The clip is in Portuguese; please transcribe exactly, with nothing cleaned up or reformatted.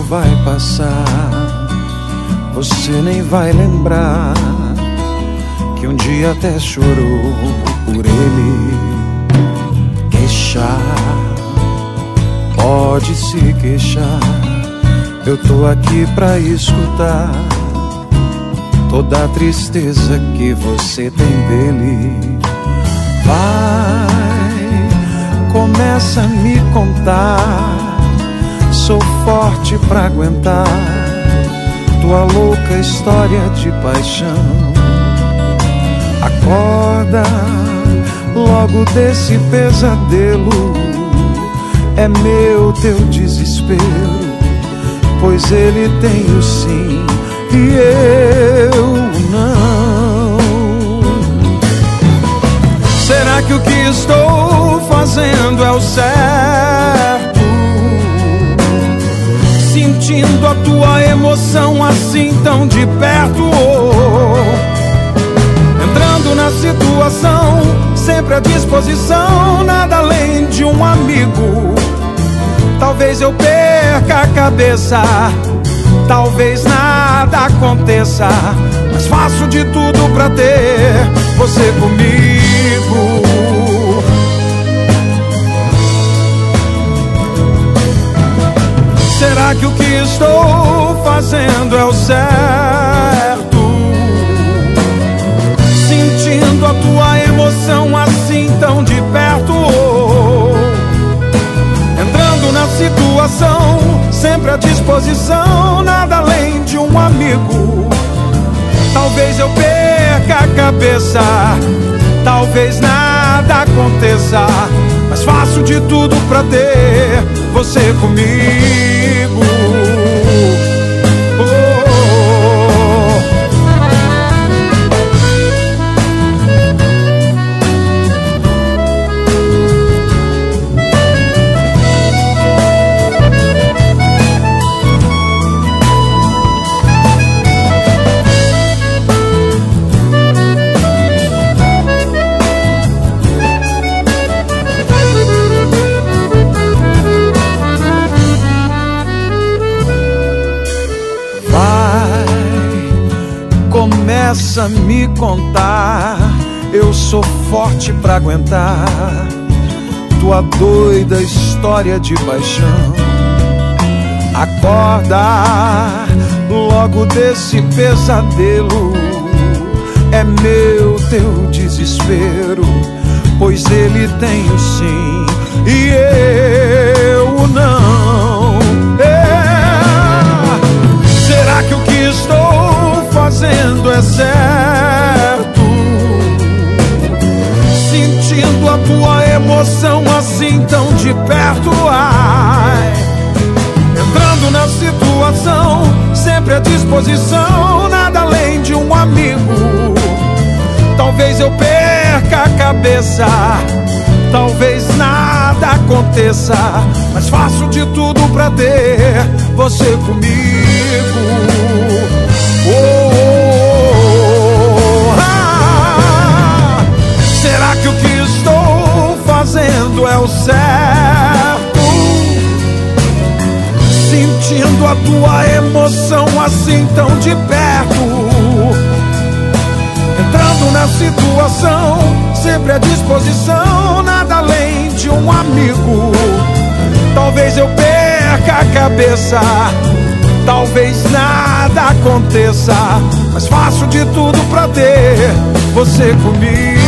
vai passar, você nem vai lembrar que um dia até chorou por ele. Queixar, pode se queixar, eu tô aqui pra escutar toda a tristeza que você tem dele. Vai, começa a me contar, sou forte pra aguentar tua louca história de paixão. Acorda logo desse pesadelo, é meu teu desespero, pois ele tem o sim e eu não. Será que o que estou fazendo é o certo? Sentindo a tua emoção assim tão de perto, oh. Entrando na situação, sempre à disposição, nada além de um amigo. Talvez eu perca a cabeça, talvez nada aconteça, mas faço de tudo pra ter você comigo. Será que o que estou fazendo é o certo? Sentindo a tua emoção assim tão de perto, oh. Entrando na situação, sempre à disposição, nada além de um amigo. Talvez eu perca a cabeça, talvez nada aconteça, mas faço de tudo pra ter você comigo. Começa a me contar, eu sou forte pra aguentar tua doida história de paixão. Acorda logo desse pesadelo, é meu teu desespero, pois ele tem o sim e eu não. É. Será que o que estou fazendo é certo? Sentindo a tua emoção assim tão de perto, ai. Entrando na situação, sempre à disposição, nada além de um amigo. Talvez eu perca a cabeça, talvez nada aconteça, mas faço de tudo pra ter você comigo. Oh, oh, oh, ah. Será que o que estou fazendo é o certo? Sentindo a tua emoção assim tão de perto, entrando na situação, sempre à disposição, nada além de um amigo. Talvez eu perca a cabeça, talvez nada aconteça, mas faço de tudo pra ter você comigo.